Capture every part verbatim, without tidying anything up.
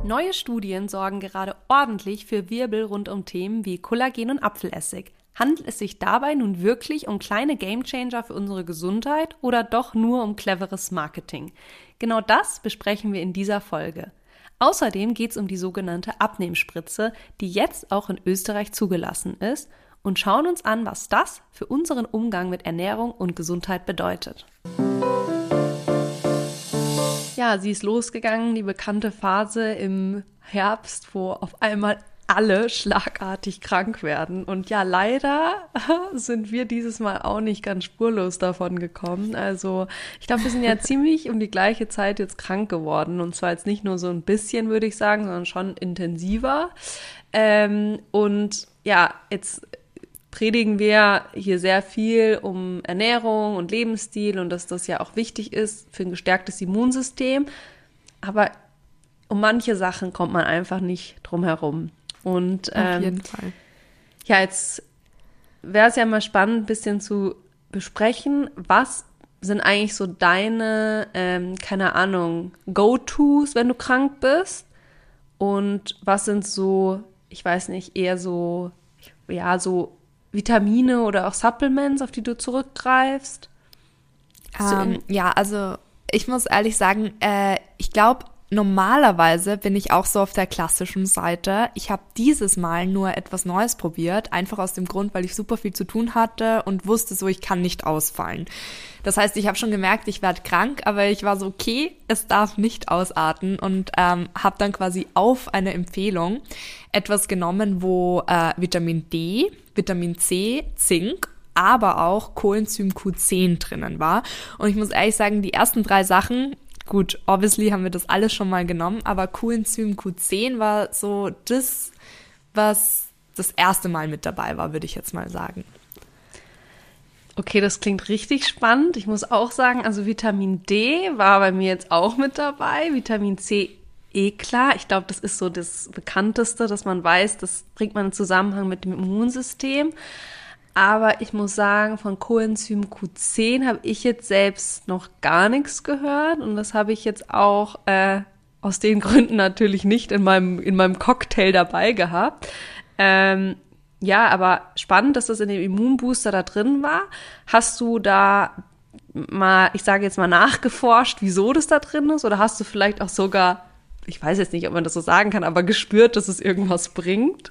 Neue Studien sorgen gerade ordentlich für Wirbel rund um Themen wie Kollagen und Apfelessig. Handelt es sich dabei nun wirklich um kleine Gamechanger für unsere Gesundheit oder doch nur um cleveres Marketing? Genau das besprechen wir in dieser Folge. Außerdem geht es um die sogenannte Abnehmspritze, die jetzt auch in Österreich zugelassen ist, und schauen uns an, was das für unseren Umgang mit Ernährung und Gesundheit bedeutet. Ja, sie ist losgegangen, die bekannte Phase im Herbst, wo auf einmal alle schlagartig krank werden. Und ja, leider sind wir dieses Mal auch nicht ganz spurlos davon gekommen. Also ich glaube, wir sind ja ziemlich um die gleiche Zeit jetzt krank geworden. Und zwar jetzt nicht nur so ein bisschen, würde ich sagen, sondern schon intensiver. Ähm, und ja, jetzt predigen wir hier sehr viel um Ernährung und Lebensstil und dass das ja auch wichtig ist für ein gestärktes Immunsystem. Aber um manche Sachen kommt man einfach nicht drum herum. Und ähm, auf jeden Fall. Ja, jetzt wäre es ja mal spannend, ein bisschen zu besprechen, was sind eigentlich so deine, ähm, keine Ahnung, Go-Tos, wenn du krank bist? Und was sind so, ich weiß nicht, eher so, ja, so Vitamine oder auch Supplements, auf die du zurückgreifst? Ähm, ja, also ich muss ehrlich sagen, äh, ich glaube, normalerweise bin ich auch so auf der klassischen Seite. Ich habe dieses Mal nur etwas Neues probiert, einfach aus dem Grund, weil ich super viel zu tun hatte und wusste so, ich kann nicht ausfallen. Das heißt, ich habe schon gemerkt, ich werde krank, aber ich war so, okay, es darf nicht ausarten und ähm, habe dann quasi auf eine Empfehlung etwas genommen, wo äh, Vitamin D, Vitamin C, Zink, aber auch Coenzym Q zehn drinnen war. Und ich muss ehrlich sagen, die ersten drei Sachen, gut, obviously haben wir das alles schon mal genommen, aber Coenzym Q zehn war so das, was das erste Mal mit dabei war, würde ich jetzt mal sagen. Okay, das klingt richtig spannend. Ich muss auch sagen, also Vitamin D war bei mir jetzt auch mit dabei. Vitamin C, eh klar. Ich glaube, das ist so das Bekannteste, dass man weiß, das bringt man in Zusammenhang mit dem Immunsystem. Aber ich muss sagen, von Coenzym Q zehn habe ich jetzt selbst noch gar nichts gehört. Und das habe ich jetzt auch äh, aus den Gründen natürlich nicht in meinem, in meinem Cocktail dabei gehabt. Ähm, ja, aber spannend, dass das in dem Immunbooster da drin war. Hast du da mal, ich sage jetzt mal, nachgeforscht, wieso das da drin ist? Oder hast du vielleicht auch sogar, ich weiß jetzt nicht, ob man das so sagen kann, aber gespürt, dass es irgendwas bringt?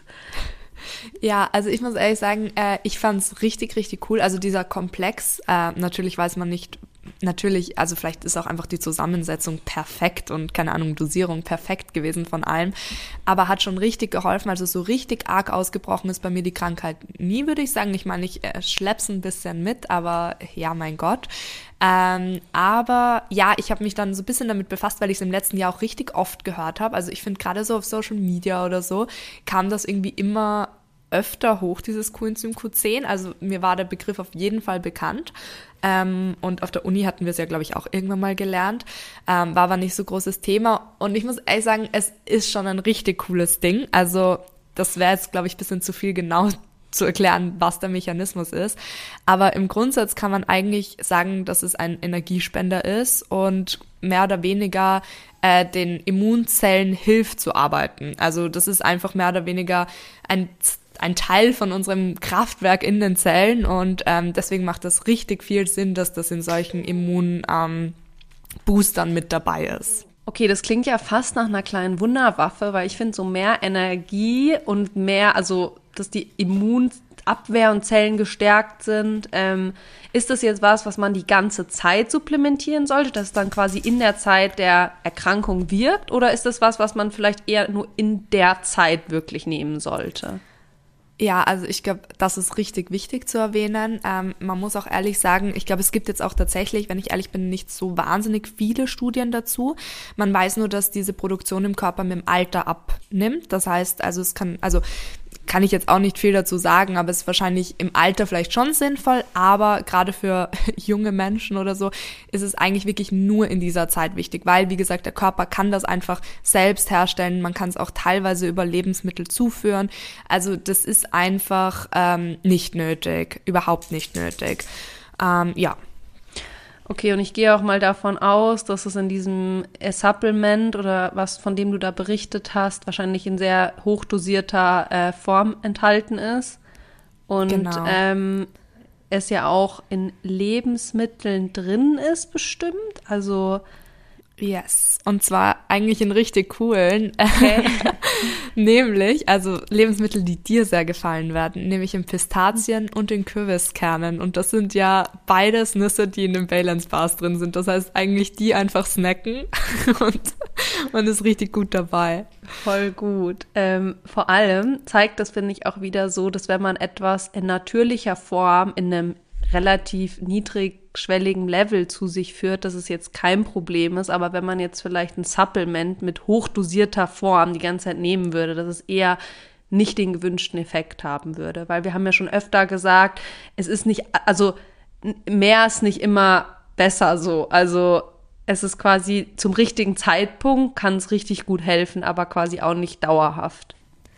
Ja, also ich muss ehrlich sagen, äh, ich fand's richtig, richtig cool. Also dieser Komplex, äh, natürlich weiß man nicht, natürlich, also vielleicht ist auch einfach die Zusammensetzung perfekt und keine Ahnung, Dosierung perfekt gewesen von allem, aber hat schon richtig geholfen. Also so richtig arg ausgebrochen ist bei mir die Krankheit nie, würde ich sagen. Ich meine, ich äh, schlepp's ein bisschen mit, aber ja, mein Gott. Ähm, aber ja, ich habe mich dann so ein bisschen damit befasst, weil ich es im letzten Jahr auch richtig oft gehört habe. Also ich finde gerade so auf Social Media oder so, kam das irgendwie immer öfter hoch, dieses Coenzym Q zehn. Also mir war der Begriff auf jeden Fall bekannt. Ähm, und auf der Uni hatten wir es ja, glaube ich, auch irgendwann mal gelernt. Ähm, war aber nicht so großes Thema. Und ich muss ehrlich sagen, es ist schon ein richtig cooles Ding. Also das wäre jetzt, glaube ich, ein bisschen zu viel genau zu erklären, was der Mechanismus ist. Aber im Grundsatz kann man eigentlich sagen, dass es ein Energiespender ist und mehr oder weniger äh, den Immunzellen hilft zu arbeiten. Also das ist einfach mehr oder weniger ein ein Teil von unserem Kraftwerk in den Zellen und ähm, deswegen macht das richtig viel Sinn, dass das in solchen Immunboostern ähm, mit dabei ist. Okay, das klingt ja fast nach einer kleinen Wunderwaffe, weil ich finde, so mehr Energie und mehr, also dass die Immunabwehr und Zellen gestärkt sind, ähm, ist das jetzt was, was man die ganze Zeit supplementieren sollte, dass es dann quasi in der Zeit der Erkrankung wirkt, oder ist das was, was man vielleicht eher nur in der Zeit wirklich nehmen sollte? Ja, also ich glaube, das ist richtig wichtig zu erwähnen. Ähm, man muss auch ehrlich sagen, ich glaube, es gibt jetzt auch tatsächlich, wenn ich ehrlich bin, nicht so wahnsinnig viele Studien dazu. Man weiß nur, dass diese Produktion im Körper mit dem Alter abnimmt. Das heißt, also es kann, also kann ich jetzt auch nicht viel dazu sagen, aber es ist wahrscheinlich im Alter vielleicht schon sinnvoll, aber gerade für junge Menschen oder so ist es eigentlich wirklich nur in dieser Zeit wichtig, weil, wie gesagt, der Körper kann das einfach selbst herstellen, man kann es auch teilweise über Lebensmittel zuführen, also das ist einfach ähm, nicht nötig, überhaupt nicht nötig, ähm, ja. Okay, und ich gehe auch mal davon aus, dass es in diesem äh, Supplement oder was, von dem du da berichtet hast, wahrscheinlich in sehr hochdosierter äh, Form enthalten ist. Und Genau. ähm, es ja auch in Lebensmitteln drin ist, bestimmt. Also Yes, und zwar eigentlich in richtig coolen, okay. Nämlich, also Lebensmittel, die dir sehr gefallen werden, nämlich in Pistazien und in Kürbiskernen. Und das sind ja beides Nüsse, die in den Balance Bars drin sind. Das heißt eigentlich die einfach snacken und man ist richtig gut dabei. Voll gut. Ähm, vor allem zeigt das, finde ich, auch wieder so, dass wenn man etwas in natürlicher Form in einem relativ niedrigschwelligen Level zu sich führt, dass es jetzt kein Problem ist, aber wenn man jetzt vielleicht ein Supplement mit hochdosierter Form die ganze Zeit nehmen würde, dass es eher nicht den gewünschten Effekt haben würde, weil wir haben ja schon öfter gesagt, es ist nicht, also mehr ist nicht immer besser so, also es ist quasi zum richtigen Zeitpunkt, kann es richtig gut helfen, aber quasi auch nicht dauerhaft.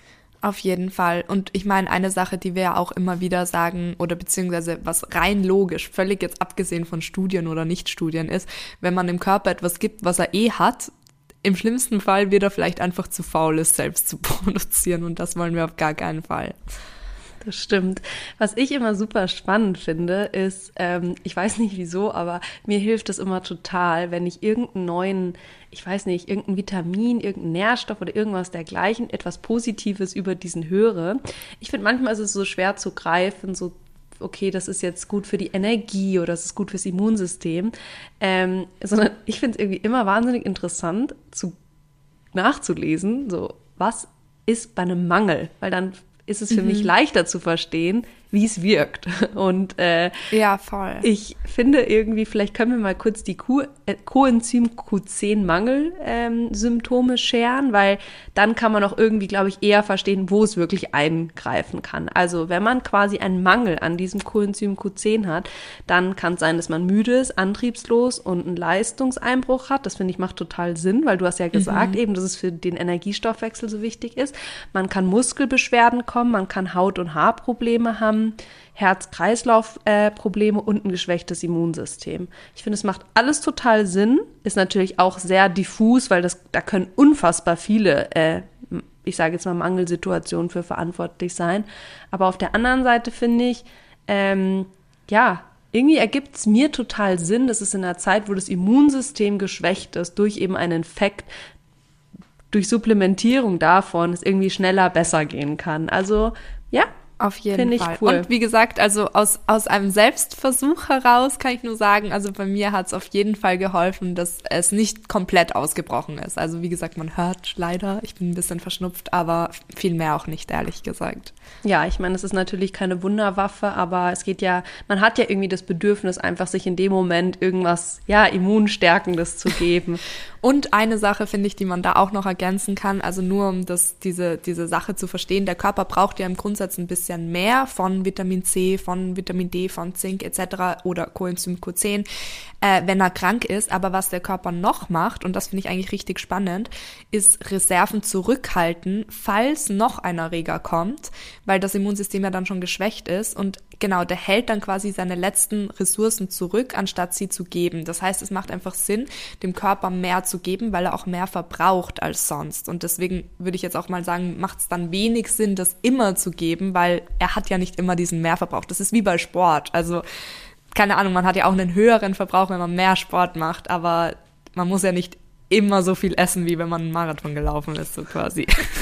Auf jeden Fall. Und ich meine, eine Sache, die wir ja auch immer wieder sagen, oder beziehungsweise was rein logisch, völlig jetzt abgesehen von Studien oder Nicht-Studien ist, wenn man dem Körper etwas gibt, was er eh hat, im schlimmsten Fall wird er vielleicht einfach zu faul, es selbst zu produzieren. Und das wollen wir auf gar keinen Fall. Das stimmt. Was ich immer super spannend finde, ist, ähm, ich weiß nicht wieso, aber mir hilft es immer total, wenn ich irgendeinen neuen, ich weiß nicht, irgendein Vitamin, irgendein Nährstoff oder irgendwas dergleichen, etwas Positives über diesen höre. Ich finde, manchmal ist es so schwer zu greifen, so, okay, das ist jetzt gut für die Energie oder das ist gut fürs Immunsystem, ähm, sondern ich finde es irgendwie immer wahnsinnig interessant, zu nachzulesen, so, was ist bei einem Mangel, weil dann ist es für mhm. mich leichter zu verstehen, wie es wirkt. Und äh, ja, voll. Ich finde irgendwie, vielleicht können wir mal kurz die Q- äh, Coenzym Q zehn Mangel-Symptome ähm, scheren, weil dann kann man auch irgendwie, glaube ich, eher verstehen, wo es wirklich eingreifen kann. Also wenn man quasi einen Mangel an diesem Coenzym Q zehn hat, dann kann es sein, dass man müde ist, antriebslos und einen Leistungseinbruch hat. Das finde ich macht total Sinn, weil du hast ja gesagt, mhm. eben, dass es für den Energiestoffwechsel so wichtig ist. Man kann Muskelbeschwerden kommen, man kann Haut- und Haarprobleme haben, Herz-Kreislauf-Probleme äh, und ein geschwächtes Immunsystem. Ich finde, es macht alles total Sinn, ist natürlich auch sehr diffus, weil das da können unfassbar viele, äh, ich sage jetzt mal Mangelsituationen für verantwortlich sein. Aber auf der anderen Seite finde ich, ähm, ja, irgendwie ergibt es mir total Sinn, dass es in einer Zeit, wo das Immunsystem geschwächt ist, durch eben einen Infekt, durch Supplementierung davon, es irgendwie schneller besser gehen kann. Also, ja, auf jeden Finde ich Fall. Cool. Und wie gesagt, also aus, aus einem Selbstversuch heraus kann ich nur sagen, also bei mir hat es auf jeden Fall geholfen, dass es nicht komplett ausgebrochen ist. Also wie gesagt, man hört leider, ich bin ein bisschen verschnupft, aber viel mehr auch nicht, ehrlich gesagt. Ja, ich meine, es ist natürlich keine Wunderwaffe, aber es geht ja, man hat ja irgendwie das Bedürfnis, einfach sich in dem Moment irgendwas, ja, Immunstärkendes zu geben. Und eine Sache, finde ich, die man da auch noch ergänzen kann, also nur um das, diese, diese Sache zu verstehen, der Körper braucht ja im Grundsatz ein bisschen mehr von Vitamin C, von Vitamin D, von Zink et cetera oder Coenzym Q zehn, äh, wenn er krank ist. Aber was der Körper noch macht, und das finde ich eigentlich richtig spannend, ist Reserven zurückhalten, falls noch ein Erreger kommt, weil das Immunsystem ja dann schon geschwächt ist. Und genau, der hält dann quasi seine letzten Ressourcen zurück, anstatt sie zu geben. Das heißt, es macht einfach Sinn, dem Körper mehr zu geben, weil er auch mehr verbraucht als sonst. Und deswegen würde ich jetzt auch mal sagen, macht es dann wenig Sinn, das immer zu geben, weil er hat ja nicht immer diesen Mehrverbrauch. Das ist wie bei Sport. Also, keine Ahnung, man hat ja auch einen höheren Verbrauch, wenn man mehr Sport macht, aber man muss ja nicht immer so viel essen, wie wenn man einen Marathon gelaufen ist, so quasi.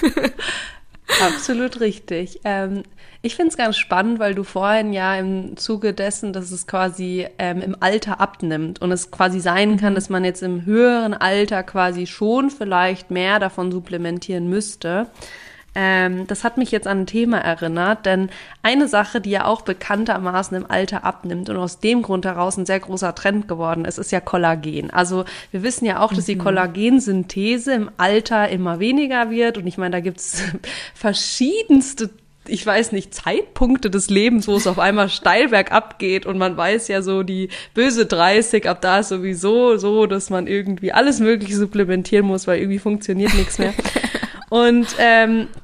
Absolut richtig. Ähm, ich finde es ganz spannend, weil du vorhin ja im Zuge dessen, dass es quasi ähm, im Alter abnimmt und es quasi sein kann, dass man jetzt im höheren Alter quasi schon vielleicht mehr davon supplementieren müsste. Ähm, das hat mich jetzt an ein Thema erinnert, denn eine Sache, die ja auch bekanntermaßen im Alter abnimmt und aus dem Grund heraus ein sehr großer Trend geworden ist, ist ja Kollagen. Also wir wissen ja auch, dass die Kollagensynthese im Alter immer weniger wird und ich meine, da gibt's verschiedenste, ich weiß nicht, Zeitpunkte des Lebens, wo es auf einmal steil bergab geht und man weiß ja so, die böse dreißig, ab da ist sowieso so, dass man irgendwie alles Mögliche supplementieren muss, weil irgendwie funktioniert nichts mehr. Und ähm,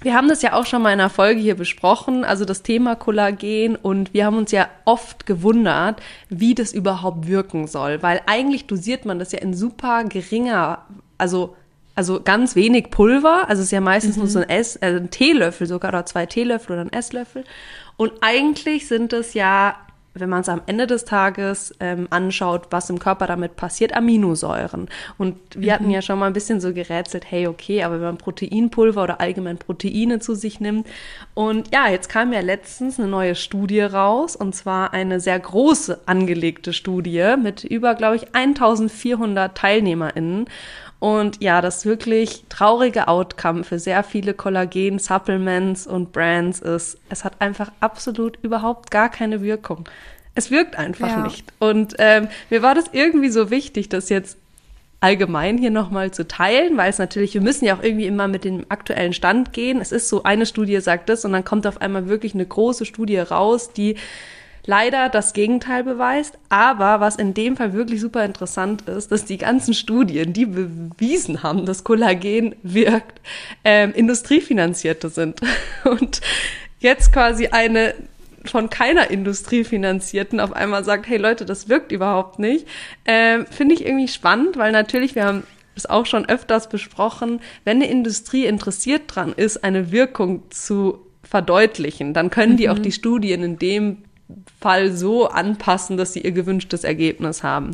Wir haben das ja auch schon mal in einer Folge hier besprochen, also das Thema Kollagen, und wir haben uns ja oft gewundert, wie das überhaupt wirken soll, weil eigentlich dosiert man das ja in super geringer, also also ganz wenig Pulver, also es ist ja meistens mhm. nur so ein, Ess, äh, ein Teelöffel sogar oder zwei Teelöffel oder ein Esslöffel, und eigentlich sind es ja, wenn man es am Ende des Tages ähm, anschaut, was im Körper damit passiert, Aminosäuren. Und wir mhm. hatten ja schon mal ein bisschen so gerätselt, hey, okay, aber wenn man Proteinpulver oder allgemein Proteine zu sich nimmt. Und ja, jetzt kam ja letztens eine neue Studie raus, und zwar eine sehr große angelegte Studie mit über, glaube ich, eintausendvierhundert TeilnehmerInnen. Und ja, das wirklich traurige Outcome für sehr viele Kollagen-Supplements und Brands ist, es hat einfach absolut überhaupt gar keine Wirkung. Es wirkt einfach ja. nicht. Und ähm, mir war das irgendwie so wichtig, das jetzt allgemein hier nochmal zu teilen, weil es natürlich, wir müssen ja auch irgendwie immer mit dem aktuellen Stand gehen. Es ist so, eine Studie sagt das, und dann kommt auf einmal wirklich eine große Studie raus, die leider das Gegenteil beweist, aber was in dem Fall wirklich super interessant ist, dass die ganzen Studien, die bewiesen haben, dass Kollagen wirkt, ähm, industriefinanzierte sind. Und jetzt quasi eine von keiner Industrie finanzierten auf einmal sagt, hey Leute, das wirkt überhaupt nicht, ähm, finde ich irgendwie spannend, weil natürlich, wir haben das auch schon öfters besprochen, wenn eine Industrie interessiert dran ist, eine Wirkung zu verdeutlichen, dann können die mhm. auch die Studien in dem Fall so anpassen, dass sie ihr gewünschtes Ergebnis haben.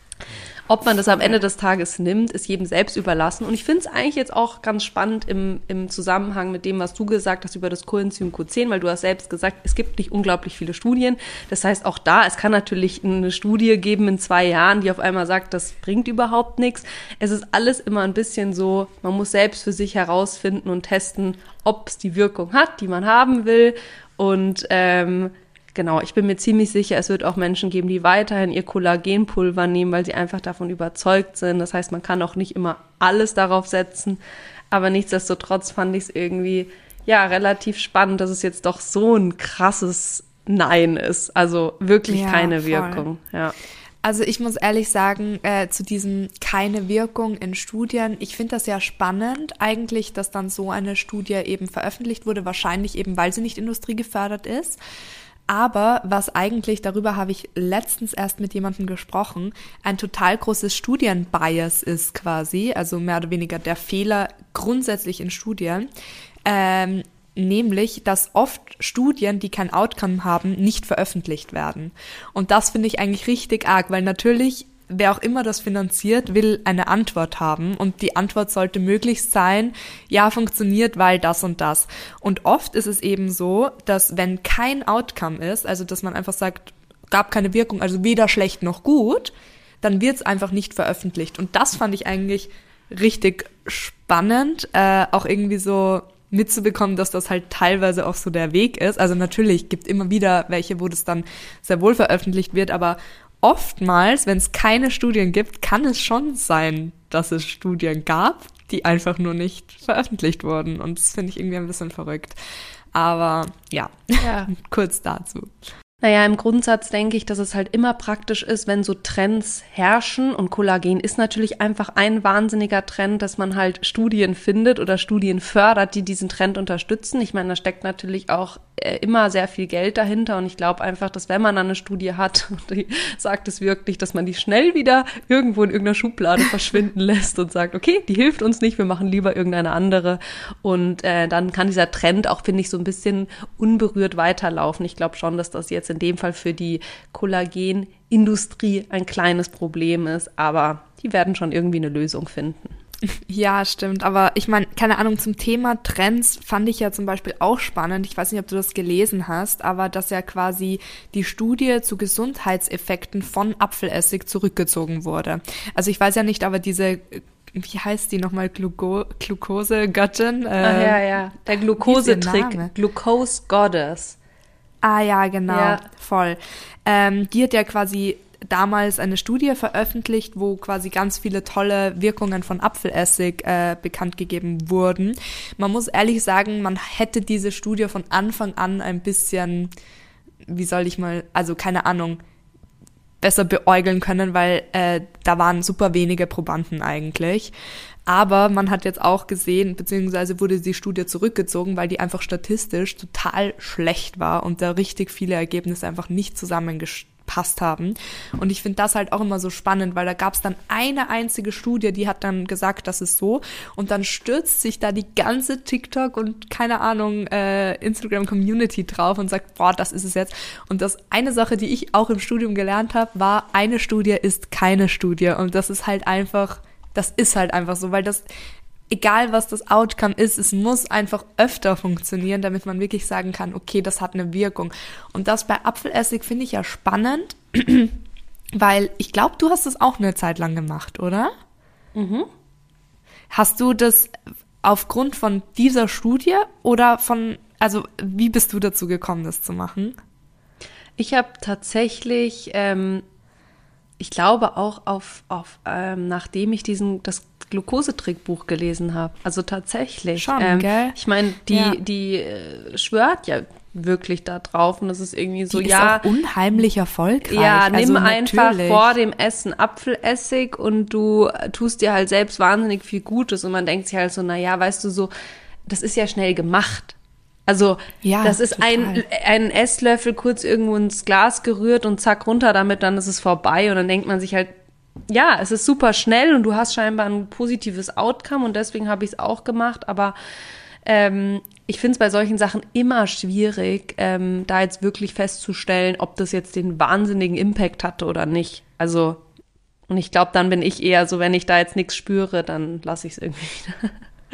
Ob man das am Ende des Tages nimmt, ist jedem selbst überlassen. Und ich finde es eigentlich jetzt auch ganz spannend im, im Zusammenhang mit dem, was du gesagt hast über das Coenzym Q zehn, weil du hast selbst gesagt, es gibt nicht unglaublich viele Studien. Das heißt, auch da, es kann natürlich eine Studie geben in zwei Jahren, die auf einmal sagt, das bringt überhaupt nichts. Es ist alles immer ein bisschen so, man muss selbst für sich herausfinden und testen, ob es die Wirkung hat, die man haben will. Und ähm, Genau, ich bin mir ziemlich sicher, es wird auch Menschen geben, die weiterhin ihr Kollagenpulver nehmen, weil sie einfach davon überzeugt sind. Das heißt, man kann auch nicht immer alles darauf setzen. Aber nichtsdestotrotz fand ich es irgendwie ja relativ spannend, dass es jetzt doch so ein krasses Nein ist. Also wirklich ja, keine voll. Wirkung. Ja. Also ich muss ehrlich sagen, äh, zu diesem keine Wirkung in Studien, ich finde das ja spannend eigentlich, dass dann so eine Studie eben veröffentlicht wurde, wahrscheinlich eben, weil sie nicht industriegefördert ist. Aber was eigentlich, darüber habe ich letztens erst mit jemandem gesprochen, ein total großes Studienbias ist quasi, also mehr oder weniger der Fehler grundsätzlich in Studien, ähm, nämlich, dass oft Studien, die kein Outcome haben, nicht veröffentlicht werden. Und das finde ich eigentlich richtig arg, weil natürlich, wer auch immer das finanziert, will eine Antwort haben, und die Antwort sollte möglichst sein, ja, funktioniert, weil das und das. Und oft ist es eben so, dass wenn kein Outcome ist, also dass man einfach sagt, gab keine Wirkung, also weder schlecht noch gut, dann wird es einfach nicht veröffentlicht. Und das fand ich eigentlich richtig spannend, äh, auch irgendwie so mitzubekommen, dass das halt teilweise auch so der Weg ist. Also natürlich gibt immer wieder welche, wo das dann sehr wohl veröffentlicht wird, aber oftmals, wenn es keine Studien gibt, kann es schon sein, dass es Studien gab, die einfach nur nicht veröffentlicht wurden. Und das finde ich irgendwie ein bisschen verrückt. Aber ja, ja. kurz dazu. Naja, im Grundsatz denke ich, dass es halt immer praktisch ist, wenn so Trends herrschen, und Kollagen ist natürlich einfach ein wahnsinniger Trend, dass man halt Studien findet oder Studien fördert, die diesen Trend unterstützen. Ich meine, da steckt natürlich auch äh, immer sehr viel Geld dahinter, und ich glaube einfach, dass wenn man dann eine Studie hat und die sagt es wirklich, dass man die schnell wieder irgendwo in irgendeiner Schublade verschwinden lässt und sagt, okay, die hilft uns nicht, wir machen lieber irgendeine andere, und äh, dann kann dieser Trend auch, finde ich, so ein bisschen unberührt weiterlaufen. Ich glaube schon, dass das jetzt in dem Fall für die Kollagenindustrie ein kleines Problem ist, aber die werden schon irgendwie eine Lösung finden. Ja, stimmt, aber ich meine, keine Ahnung, zum Thema Trends fand ich ja zum Beispiel auch spannend, ich weiß nicht, ob du das gelesen hast, aber dass ja quasi die Studie zu Gesundheitseffekten von Apfelessig zurückgezogen wurde. Also ich weiß ja nicht, aber diese, wie heißt die nochmal, Gluco- Glukose-Göttin? Äh, ah ja, ja, der Glukosetrick, Glucose Goddess. Ah ja, genau, ja. voll. Ähm, die hat ja quasi damals eine Studie veröffentlicht, wo quasi ganz viele tolle Wirkungen von Apfelessig äh, bekannt gegeben wurden. Man muss ehrlich sagen, man hätte diese Studie von Anfang an ein bisschen, wie soll ich mal, also keine Ahnung, besser beäugeln können, weil äh, da waren super wenige Probanden eigentlich. Aber man hat jetzt auch gesehen, beziehungsweise wurde die Studie zurückgezogen, weil die einfach statistisch total schlecht war und da richtig viele Ergebnisse einfach nicht zusammengepasst haben. Und ich finde das halt auch immer so spannend, weil da gab es dann eine einzige Studie, die hat dann gesagt, das ist so. Und dann stürzt sich da die ganze TikTok und keine Ahnung, äh, Instagram-Community drauf und sagt, boah, das ist es jetzt. Und das eine Sache, die ich auch im Studium gelernt habe, war, eine Studie ist keine Studie. Und das ist halt einfach, das ist halt einfach so, weil das, egal was das Outcome ist, es muss einfach öfter funktionieren, damit man wirklich sagen kann, okay, das hat eine Wirkung. Und das bei Apfelessig finde ich ja spannend, weil ich glaube, du hast das auch eine Zeit lang gemacht, oder? Mhm. Hast du das aufgrund von dieser Studie oder von, also wie bist du dazu gekommen, das zu machen? Ich habe tatsächlich, ähm, ich glaube auch auf, auf ähm, nachdem ich diesen das Glukosetrickbuch gelesen habe. Also tatsächlich. Schon, ähm, gell? Ich meine, die, Ja. die äh, schwört ja wirklich da drauf und das ist irgendwie so, Die ja. ist auch unheimlich erfolgreich. Ja, also nimm einfach natürlich. vor dem Essen Apfelessig und du tust dir halt selbst wahnsinnig viel Gutes und man denkt sich halt so, na ja, weißt du so, das ist ja schnell gemacht. Also Ja, das ist ein, total. ein Esslöffel kurz irgendwo ins Glas gerührt und zack runter damit, dann ist es vorbei und dann denkt man sich halt, ja, es ist super schnell und du hast scheinbar ein positives Outcome und deswegen habe ich es auch gemacht, aber ähm, ich finde es bei solchen Sachen immer schwierig, ähm, da jetzt wirklich festzustellen, ob das jetzt den wahnsinnigen Impact hatte oder nicht. Also, und ich glaube, dann bin ich eher so, wenn ich da jetzt nichts spüre, dann lasse ich es irgendwie wieder.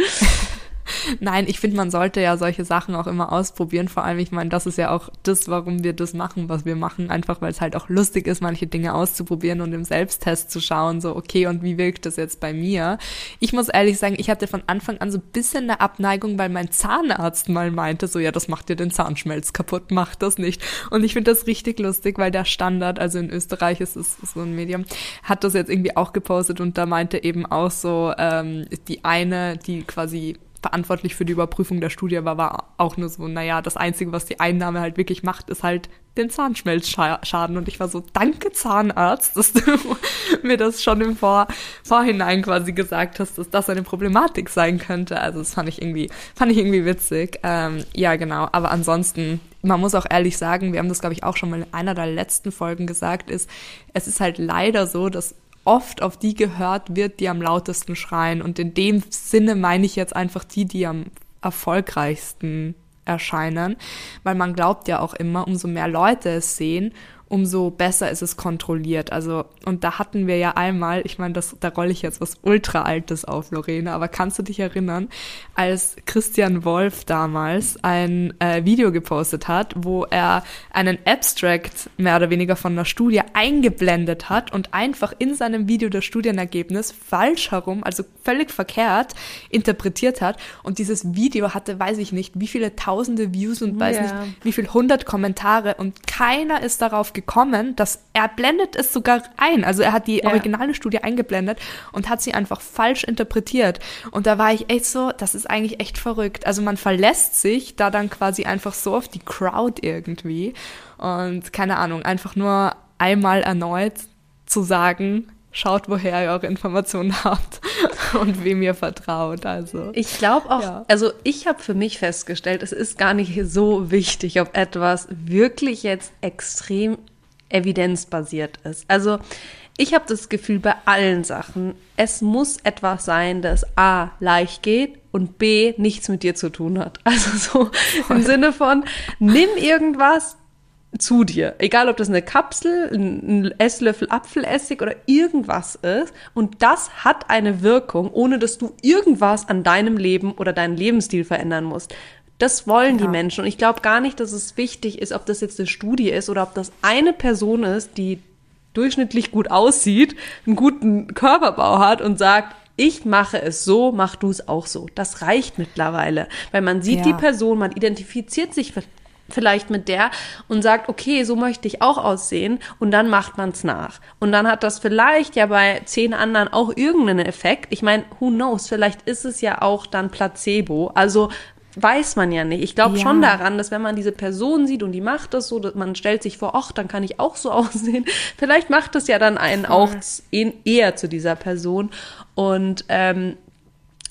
Nein, ich finde, man sollte ja solche Sachen auch immer ausprobieren. Vor allem, ich meine, das ist ja auch das, warum wir das machen, was wir machen. Einfach, weil es halt auch lustig ist, manche Dinge auszuprobieren und im Selbsttest zu schauen, so, okay, und wie wirkt das jetzt bei mir? Ich muss ehrlich sagen, ich hatte von Anfang an so ein bisschen eine Abneigung, weil mein Zahnarzt mal meinte, so, ja, das macht dir den Zahnschmelz kaputt, mach das nicht. Und ich finde das richtig lustig, weil der Standard, also in Österreich ist es so ein Medium, hat das jetzt irgendwie auch gepostet und da meinte eben auch so, ähm, die eine, die quasi verantwortlich für die Überprüfung der Studie war, war auch nur so, naja, das Einzige, was die Einnahme halt wirklich macht, ist halt den Zahnschmelzschaden. Und ich war so, danke Zahnarzt, dass du mir das schon im Vor Vorhinein quasi gesagt hast, dass das eine Problematik sein könnte. Also das fand ich irgendwie, fand ich irgendwie witzig. Ähm, ja, genau. Aber ansonsten, man muss auch ehrlich sagen, wir haben das, glaube ich, auch schon mal in einer der letzten Folgen gesagt, ist, es ist halt leider so, dass oft auf die gehört wird, die am lautesten schreien. Und in dem Sinne meine ich jetzt einfach die, die am erfolgreichsten erscheinen. Weil man glaubt ja auch immer, umso mehr Leute es sehen, umso besser ist es kontrolliert. Also, und da hatten wir ja einmal, ich meine, das, da rolle ich jetzt was ultra Altes auf, Lorena, aber kannst du dich erinnern, als Christian Wolf damals ein äh, Video gepostet hat, wo er einen Abstract mehr oder weniger von einer Studie eingeblendet hat und einfach in seinem Video das Studienergebnis falsch herum, also völlig verkehrt interpretiert hat. Und dieses Video hatte, weiß ich nicht, wie viele tausende Views und weiß Ja. nicht, wie viel hundert Kommentare und keiner ist darauf gekommen, dass er blendet es sogar ein. Also er hat die Ja. originale Studie eingeblendet und hat sie einfach falsch interpretiert. Und da war ich echt so, das ist eigentlich echt verrückt. Also man verlässt sich da dann quasi einfach so auf die Crowd irgendwie. Und keine Ahnung, einfach nur einmal erneut zu sagen, schaut, woher ihr eure Informationen habt und wem ihr vertraut. Also Ich glaube auch, Ja. also ich habe für mich festgestellt, es ist gar nicht so wichtig, ob etwas wirklich jetzt extrem evidenzbasiert ist. Also ich habe das Gefühl bei allen Sachen, es muss etwas sein, das A, leicht geht und B, nichts mit dir zu tun hat. Also so im Sinne von, nimm irgendwas zu dir. Egal, ob das eine Kapsel, ein ein Esslöffel Apfelessig oder irgendwas ist. Und das hat eine Wirkung, ohne dass du irgendwas an deinem Leben oder deinen Lebensstil verändern musst. Das wollen die Ja. Menschen. Und ich glaube gar nicht, dass es wichtig ist, ob das jetzt eine Studie ist oder ob das eine Person ist, die durchschnittlich gut aussieht, einen guten Körperbau hat und sagt, ich mache es so, mach du es auch so. Das reicht mittlerweile. Weil man sieht Ja. die Person, man identifiziert sich vielleicht mit der und sagt, okay, so möchte ich auch aussehen und dann macht man es nach. Und dann hat das vielleicht ja bei zehn anderen auch irgendeinen Effekt. Ich meine, who knows, vielleicht ist es ja auch dann Placebo. Also weiß man ja nicht. Ich glaube Ja. schon daran, dass wenn man diese Person sieht und die macht das so, dass man stellt sich vor, ach, dann kann ich auch so aussehen. Vielleicht macht das ja dann einen auch z- eher zu dieser Person. Und ähm,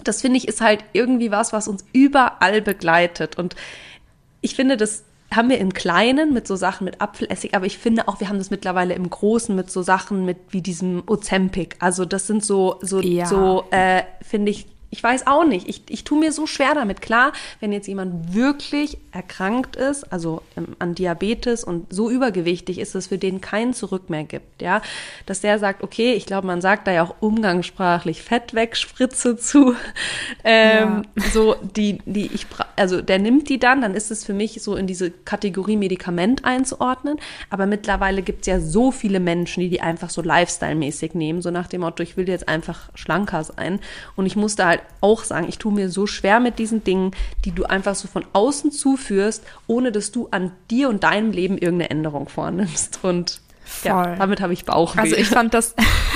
das finde ich ist halt irgendwie was, was uns überall begleitet. Und ich finde, das haben wir im Kleinen mit so Sachen mit Apfelessig, aber ich finde auch, wir haben das mittlerweile im Großen mit so Sachen mit wie diesem Ozempic. Also das sind so, so, Ja. so äh, finde ich, ich weiß auch nicht. Ich, ich tue mir so schwer damit. Klar, wenn jetzt jemand wirklich erkrankt ist, also ähm, an Diabetes und so übergewichtig ist, dass es für den kein Zurück mehr gibt, ja, dass der sagt, okay, ich glaube, man sagt da ja auch umgangssprachlich Fettwegspritze zu, ähm, Ja. so die, die ich, bra- also der nimmt die dann, dann ist es für mich so in diese Kategorie Medikament einzuordnen. Aber mittlerweile gibt es ja so viele Menschen, die die einfach so Lifestyle-mäßig nehmen, so nach dem Motto, ich will jetzt einfach schlanker sein. Und ich musste halt auch sagen, ich tue mir so schwer mit diesen Dingen, die du einfach so von außen zuführst, ohne dass du an dir und deinem Leben irgendeine Änderung vornimmst. Und ja, Voll. damit habe ich Bauchweh. Also ich fand das,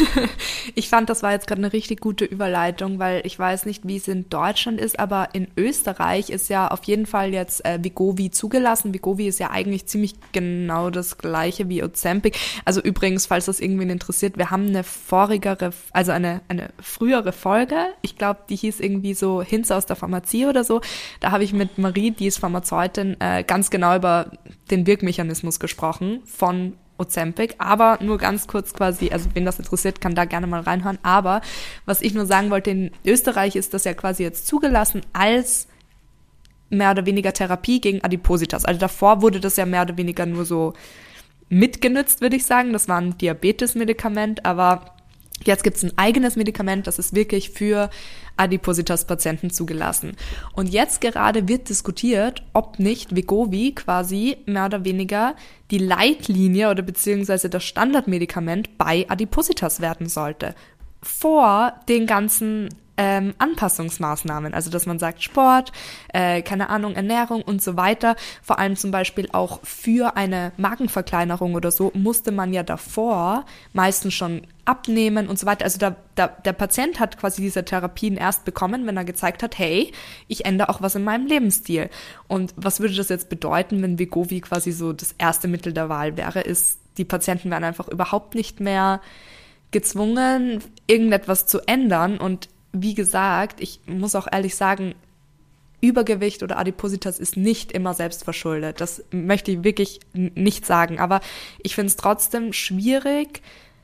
ich fand, das war jetzt gerade eine richtig gute Überleitung, weil ich weiß nicht, wie es in Deutschland ist, aber in Österreich ist ja auf jeden Fall jetzt äh, Wegovy zugelassen. Wegovy ist ja eigentlich ziemlich genau das gleiche wie Ozempic. Also übrigens, falls das irgendwen interessiert, wir haben eine vorigere, also eine eine frühere Folge, ich glaube, die hieß irgendwie so Hints aus der Pharmazie oder so. Da habe ich mit Marie, die ist Pharmazeutin, äh, ganz genau über den Wirkmechanismus gesprochen von Ozempic, aber nur ganz kurz quasi, also wen das interessiert, kann da gerne mal reinhören, aber was ich nur sagen wollte, in Österreich ist das ja quasi jetzt zugelassen als mehr oder weniger Therapie gegen Adipositas. Also davor wurde das ja mehr oder weniger nur so mitgenützt, würde ich sagen, das war ein Diabetes-Medikament, aber jetzt gibt es ein eigenes Medikament, das ist wirklich für Adipositas-Patienten zugelassen. Und jetzt gerade wird diskutiert, ob nicht Wegovy quasi mehr oder weniger die Leitlinie oder beziehungsweise das Standardmedikament bei Adipositas werden sollte. Vor den ganzen ähm, Anpassungsmaßnahmen, also dass man sagt Sport, äh, keine Ahnung, Ernährung und so weiter. Vor allem zum Beispiel auch für eine Magenverkleinerung oder so musste man ja davor meistens schon abnehmen und so weiter. Also da, da, der Patient hat quasi diese Therapien erst bekommen, wenn er gezeigt hat, hey, ich ändere auch was in meinem Lebensstil. Und was würde das jetzt bedeuten, wenn Wegovy quasi so das erste Mittel der Wahl wäre, ist, die Patienten werden einfach überhaupt nicht mehr gezwungen, irgendetwas zu ändern. Und wie gesagt, ich muss auch ehrlich sagen, Übergewicht oder Adipositas ist nicht immer selbstverschuldet. Das möchte ich wirklich n- nicht sagen. Aber ich finde es trotzdem schwierig,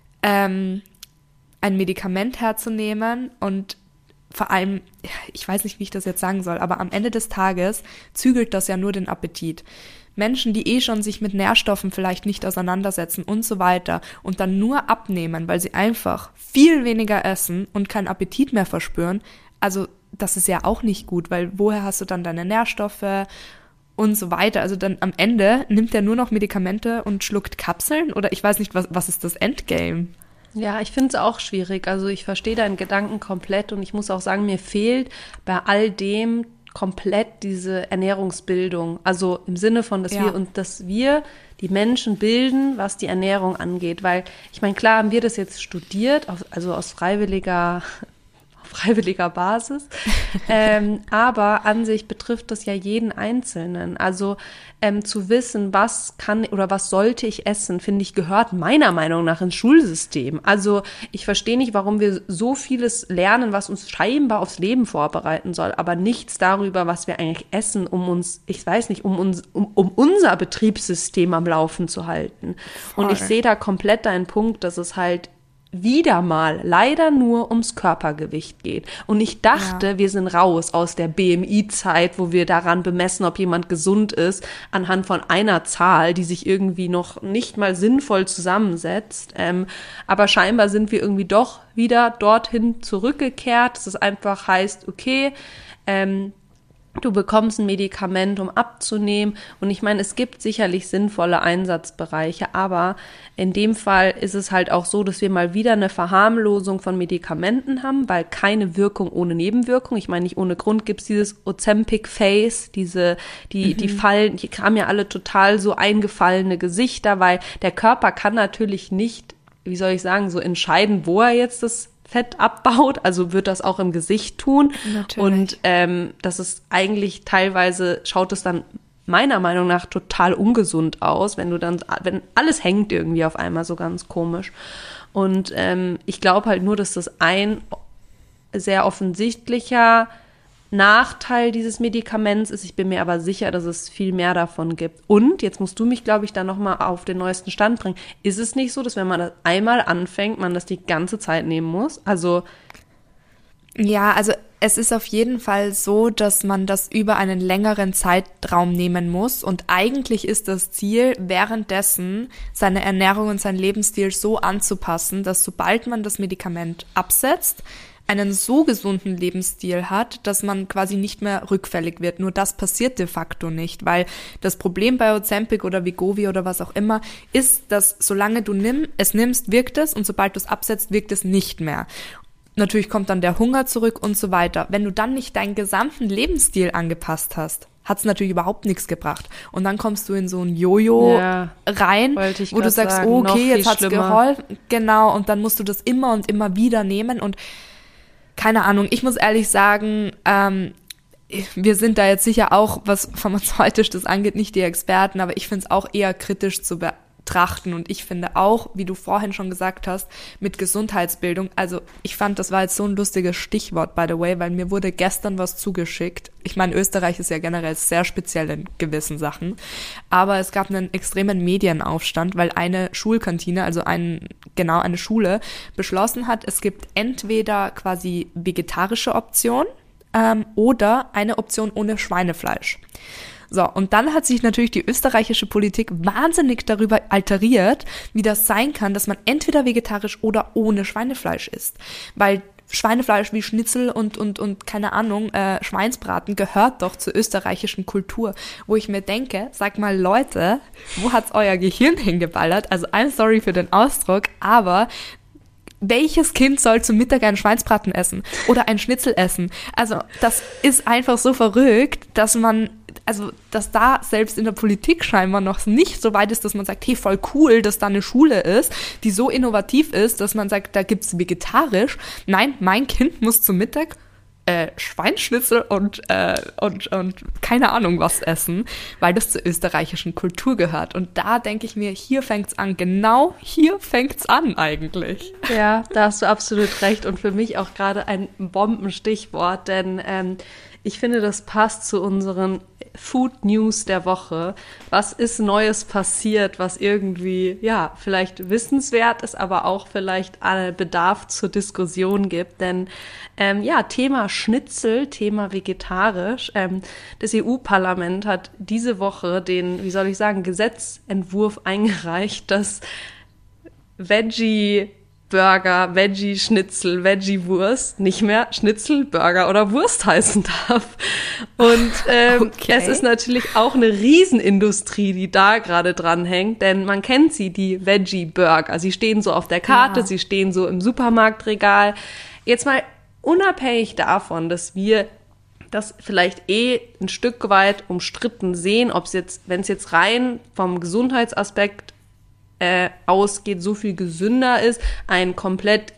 ähm, ein Medikament herzunehmen und vor allem, ich weiß nicht, wie ich das jetzt sagen soll, aber am Ende des Tages zügelt das ja nur den Appetit. Menschen, die eh schon sich mit Nährstoffen vielleicht nicht auseinandersetzen und so weiter und dann nur abnehmen, weil sie einfach viel weniger essen und keinen Appetit mehr verspüren, also das ist ja auch nicht gut, weil woher hast du dann deine Nährstoffe und so weiter? Also dann am Ende nimmt er nur noch Medikamente und schluckt Kapseln oder ich weiß nicht, was, was ist das Endgame? Ja, ich finde es auch schwierig. Also ich verstehe deinen Gedanken komplett und ich muss auch sagen, mir fehlt bei all dem komplett diese Ernährungsbildung. Also im Sinne von, dass Ja. wir uns, dass wir die Menschen bilden, was die Ernährung angeht. Weil ich meine, klar haben wir das jetzt studiert, auf, also aus freiwilliger freiwilliger Basis. ähm, aber an sich betrifft das ja jeden Einzelnen. Also ähm, zu wissen, was kann oder was sollte ich essen, finde ich, gehört meiner Meinung nach ins Schulsystem. Also ich verstehe nicht, warum wir so vieles lernen, was uns scheinbar aufs Leben vorbereiten soll, aber nichts darüber, was wir eigentlich essen, um uns, ich weiß nicht, um uns, um, um unser Betriebssystem am Laufen zu halten. Voll. Und ich sehe da komplett deinen Punkt, dass es halt wieder mal leider nur ums Körpergewicht geht. Und ich dachte, Ja. wir sind raus aus der B M I-Zeit, wo wir daran bemessen, ob jemand gesund ist, anhand von einer Zahl, die sich irgendwie noch nicht mal sinnvoll zusammensetzt. Ähm, aber scheinbar sind wir irgendwie doch wieder dorthin zurückgekehrt, dass es einfach heißt, okay, ähm, du bekommst ein Medikament, um abzunehmen. Und ich meine, es gibt sicherlich sinnvolle Einsatzbereiche, aber in dem Fall ist es halt auch so, dass wir mal wieder eine Verharmlosung von Medikamenten haben, weil keine Wirkung ohne Nebenwirkung. Ich meine, nicht ohne Grund gibt's dieses Ozempic-Face, diese, die, mhm. die fallen, die haben ja alle total so eingefallene Gesichter, weil der Körper kann natürlich nicht, wie soll ich sagen, so entscheiden, wo er jetzt das Fett abbaut, also wird das auch im Gesicht tun. Natürlich. Und ähm, das ist eigentlich teilweise, schaut es dann meiner Meinung nach total ungesund aus, wenn du dann, wenn alles hängt irgendwie auf einmal so ganz komisch. Und ähm, ich glaube halt nur, dass das ein sehr offensichtlicher Nachteil dieses Medikaments ist. Ich bin mir aber sicher, dass es viel mehr davon gibt. Und, jetzt musst du mich, glaube ich, dann nochmal auf den neuesten Stand bringen. Ist es nicht so, dass wenn man das einmal anfängt, man das die ganze Zeit nehmen muss? Also ja, also es ist auf jeden Fall so, dass man das über einen längeren Zeitraum nehmen muss. Und eigentlich ist das Ziel, währenddessen seine Ernährung und seinen Lebensstil so anzupassen, dass sobald man das Medikament absetzt, einen so gesunden Lebensstil hat, dass man quasi nicht mehr rückfällig wird. Nur das passiert de facto nicht, weil das Problem bei Ozempic oder Wegovy oder was auch immer ist, dass solange du nimm, es nimmst, wirkt es und sobald du es absetzt, wirkt es nicht mehr. Natürlich kommt dann der Hunger zurück und so weiter. Wenn du dann nicht deinen gesamten Lebensstil angepasst hast, hat es natürlich überhaupt nichts gebracht. Und dann kommst du in so ein Jojo ja, rein, wo du sagst, sagen, oh, okay, jetzt hat's geholfen. Genau, und dann musst du das immer und immer wieder nehmen und keine Ahnung, ich muss ehrlich sagen, ähm, wir sind da jetzt sicher auch, was pharmazeutisch das angeht, nicht die Experten, aber ich finde es auch eher kritisch zu betrachten und ich finde auch, wie du vorhin schon gesagt hast, mit Gesundheitsbildung, also ich fand, das war jetzt so ein lustiges Stichwort, by the way, weil mir wurde gestern was zugeschickt. Ich meine, Österreich ist ja generell sehr speziell in gewissen Sachen, aber es gab einen extremen Medienaufstand, weil eine Schulkantine, also ein, genau eine Schule, beschlossen hat, es gibt entweder quasi vegetarische Option ähm, oder eine Option ohne Schweinefleisch. So, und dann hat sich natürlich die österreichische Politik wahnsinnig darüber alteriert, wie das sein kann, dass man entweder vegetarisch oder ohne Schweinefleisch isst. Weil Schweinefleisch wie Schnitzel und und und keine Ahnung, äh, Schweinsbraten gehört doch zur österreichischen Kultur. Wo ich mir denke, sag mal Leute, wo hat's euer Gehirn hingeballert? Also I'm sorry für den Ausdruck, aber welches Kind soll zum Mittag einen Schweinsbraten essen oder ein Schnitzel essen? Also das ist einfach so verrückt, dass man, also dass da selbst in der Politik scheinbar noch nicht so weit ist, dass man sagt, hey, voll cool, dass da eine Schule ist, die so innovativ ist, dass man sagt, da gibt's vegetarisch. Nein, mein Kind muss zum Mittag Äh, Schweinschnitzel und, äh, und, und keine Ahnung was essen, weil das zur österreichischen Kultur gehört. Und da denke ich mir, hier fängt's an. Genau hier fängt's an eigentlich. Ja, da hast du absolut recht. Und für mich auch gerade ein Bombenstichwort, denn ähm, ich finde, das passt zu unseren Food News der Woche. Was ist Neues passiert, was irgendwie, ja, vielleicht wissenswert ist, aber auch vielleicht Bedarf zur Diskussion gibt? Denn, ähm, ja, Thema Schnitzel, Thema vegetarisch. Ähm, das E U-Parlament hat diese Woche den, wie soll ich sagen, Gesetzentwurf eingereicht, dass Veggie Burger, Veggie-Schnitzel, Veggie-Wurst nicht mehr Schnitzel, Burger oder Wurst heißen darf. Und ähm, okay. Es ist natürlich auch eine Riesenindustrie, die da gerade dran hängt, denn man kennt sie, die Veggie-Burger. Sie stehen so auf der Karte, ja. Sie stehen so im Supermarktregal. Jetzt mal unabhängig davon, dass wir das vielleicht eh ein Stück weit umstritten sehen, ob es jetzt, wenn es jetzt rein vom Gesundheitsaspekt Äh, ausgeht, so viel gesünder ist, ein komplett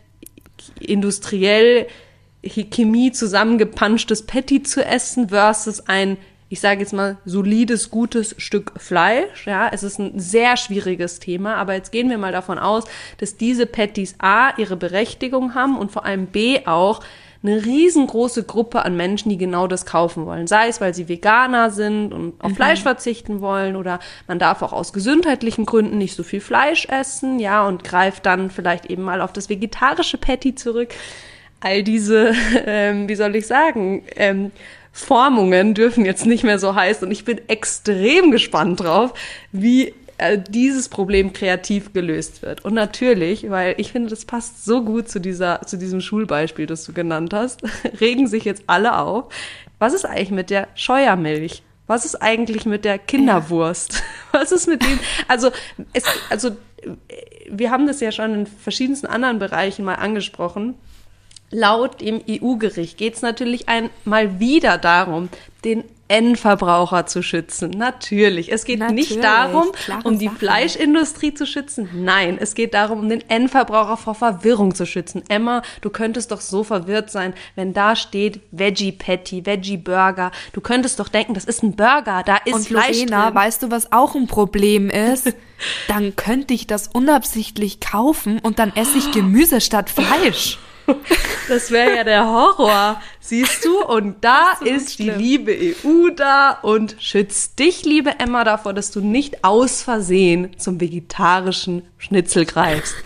industriell Chemie zusammengepanschtes Patty zu essen versus ein, ich sage jetzt mal, solides, gutes Stück Fleisch. Ja, es ist ein sehr schwieriges Thema, aber jetzt gehen wir mal davon aus, dass diese Patties A, ihre Berechtigung haben und vor allem B auch eine riesengroße Gruppe an Menschen, die genau das kaufen wollen. Sei es, weil sie Veganer sind und auf mhm. Fleisch verzichten wollen oder man darf auch aus gesundheitlichen Gründen nicht so viel Fleisch essen, ja, und greift dann vielleicht eben mal auf das vegetarische Patty zurück. All diese, ähm, wie soll ich sagen, ähm, Formungen dürfen jetzt nicht mehr so heißen und ich bin extrem gespannt drauf, wie dieses Problem kreativ gelöst wird. Und natürlich, weil ich finde, das passt so gut zu dieser, zu diesem Schulbeispiel, das du genannt hast, regen sich jetzt alle auf. Was ist eigentlich mit der Scheuermilch? Was ist eigentlich mit der Kinderwurst? Was ist mit dem? Also, es, also, wir haben das ja schon in verschiedensten anderen Bereichen mal angesprochen. Laut dem E U-Gericht geht es natürlich einmal wieder darum, den Endverbraucher zu schützen. Natürlich. Es geht Natürlich, nicht darum, um die Sache. Fleischindustrie zu schützen. Nein, es geht darum, um den Endverbraucher vor Verwirrung zu schützen. Emma, du könntest doch so verwirrt sein, wenn da steht Veggie Patty, Veggie Burger. Du könntest doch denken, das ist ein Burger, da ist Und Fleisch Lorena, drin. Weißt du, was auch ein Problem ist? Dann könnte ich das unabsichtlich kaufen und dann esse ich Gemüse statt Fleisch. Das wäre ja der Horror, siehst du? Und da ist die liebe E U da und schützt dich, liebe Emma, davor, dass du nicht aus Versehen zum vegetarischen Schnitzel greifst.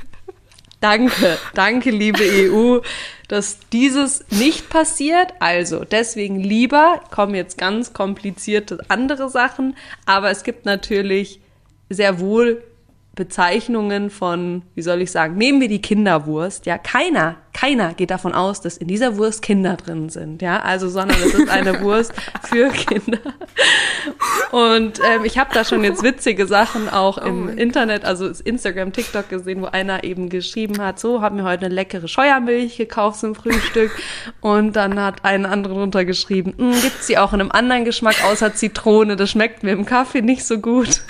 Danke, danke, liebe E U, dass dieses nicht passiert. Also deswegen lieber, kommen jetzt ganz komplizierte andere Sachen, aber es gibt natürlich sehr wohl Bezeichnungen von, wie soll ich sagen, nehmen wir die Kinderwurst, ja, keiner, keiner geht davon aus, dass in dieser Wurst Kinder drin sind, ja, also, sondern es ist eine Wurst für Kinder. Und ähm, ich habe da schon jetzt witzige Sachen auch im oh Internet, also Instagram, TikTok gesehen, wo einer eben geschrieben hat, so, haben wir heute eine leckere Scheuermilch gekauft zum Frühstück und dann hat ein anderer drunter geschrieben, gibt's die auch in einem anderen Geschmack außer Zitrone, das schmeckt mir im Kaffee nicht so gut.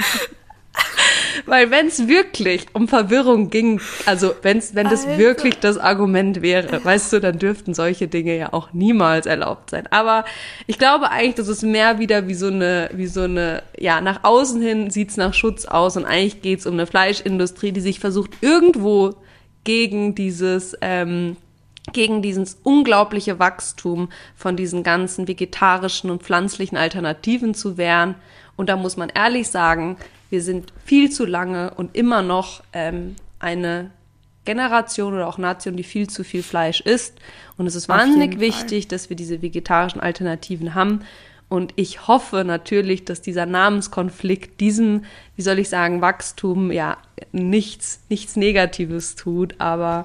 Weil wenn es wirklich um Verwirrung ging, also wenn's, wenn das Alter. wirklich das Argument wäre, weißt du, dann dürften solche Dinge ja auch niemals erlaubt sein. Aber ich glaube eigentlich, das ist mehr wieder wie so eine, wie so eine, ja, nach außen hin sieht's nach Schutz aus und eigentlich geht's um eine Fleischindustrie, die sich versucht, irgendwo gegen dieses, ähm, gegen dieses unglaubliche Wachstum von diesen ganzen vegetarischen und pflanzlichen Alternativen zu wehren. Und da muss man ehrlich sagen, wir sind viel zu lange und immer noch ähm, eine Generation oder auch Nation, die viel zu viel Fleisch isst. Und es ist wahnsinnig wichtig, dass wir diese vegetarischen Alternativen haben. Und ich hoffe natürlich, dass dieser Namenskonflikt diesem, wie soll ich sagen, Wachstum ja nichts, nichts Negatives tut. Aber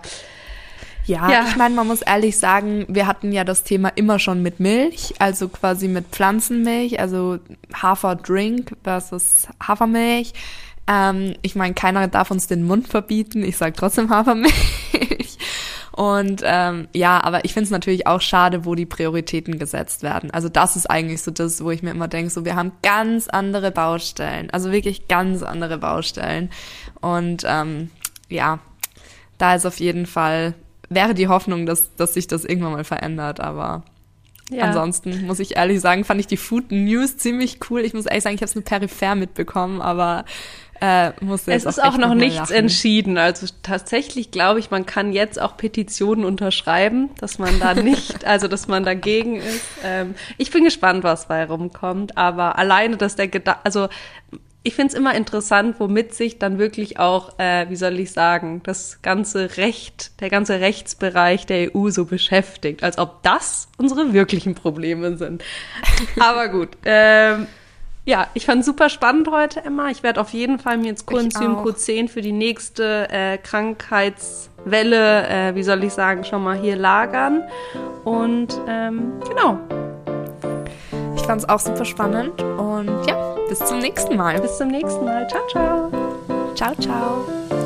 Ja, ja, ich meine, man muss ehrlich sagen, wir hatten ja das Thema immer schon mit Milch, also quasi mit Pflanzenmilch, also Haferdrink versus Hafermilch. Ähm, ich meine, keiner darf uns den Mund verbieten, ich sage trotzdem Hafermilch. Und ähm, ja, aber ich finde es natürlich auch schade, wo die Prioritäten gesetzt werden. Also das ist eigentlich so das, wo ich mir immer denke, so wir haben ganz andere Baustellen, also wirklich ganz andere Baustellen. Und ähm, ja, da ist auf jeden Fall wäre die Hoffnung, dass, dass sich das irgendwann mal verändert, aber ja. Ansonsten muss ich ehrlich sagen, fand ich die Food News ziemlich cool. Ich muss ehrlich sagen, ich habe es nur peripher mitbekommen, aber äh, musste jetzt Es ist auch, auch noch nichts lachen. entschieden. Also tatsächlich glaube ich, man kann jetzt auch Petitionen unterschreiben, dass man da nicht, also dass man dagegen ist. Ähm, ich bin gespannt, was bei rumkommt, aber alleine, dass der Gedanke, also ich finde es immer interessant, womit sich dann wirklich auch, äh, wie soll ich sagen, das ganze Recht, der ganze Rechtsbereich der E U so beschäftigt, als ob das unsere wirklichen Probleme sind. Aber gut, ähm, ja, ich fand es super spannend heute, Emma. Ich werde auf jeden Fall mir jetzt Coenzym Q zehn für die nächste äh, Krankheitswelle, äh, wie soll ich sagen, schon mal hier lagern. Und ähm, genau. Ich fand es auch super spannend und ja, bis zum nächsten Mal. Bis zum nächsten Mal. Ciao, ciao. Ciao, ciao.